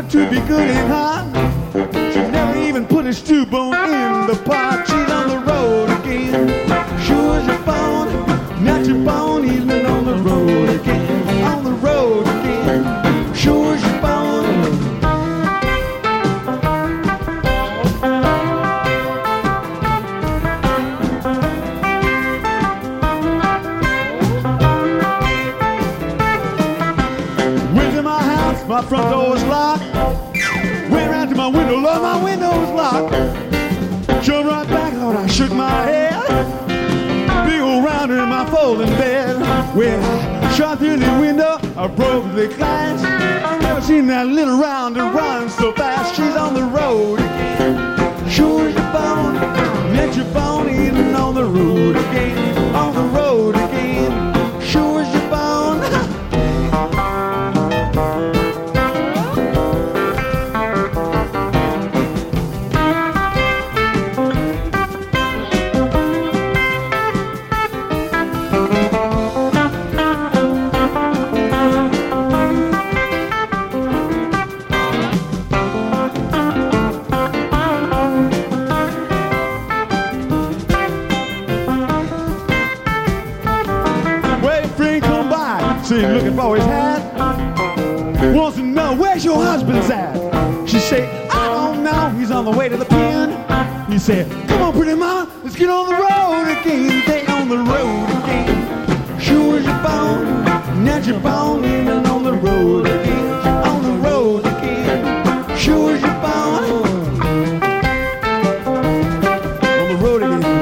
to be good and hot. She never even put a stew bone in the pot. She's on the road again. Sure as your bone, not your bone. He's been on the road again. On the road again. Sure as your bone. My front door was locked. Went around to my window, Lord, my window was locked. Jumped right back, Lord, I shook my head. Big old rounder in my folding bed. Well, I shot through the window, I broke the glass. Never seen that little rounder run so fast. She's on the road again. Sure as your bone, met your bone, even on the road again. On the road again. Sure as your bone. See him looking for his hat. Wants to know where's your husband's at. She said, I don't know, he's on the way to the pen. He said, come on pretty mama, let's get on the road again. They on the road again. Sure as your bone, not your bone. Even on the road again. On the road again. Sure as your bone. On the road again.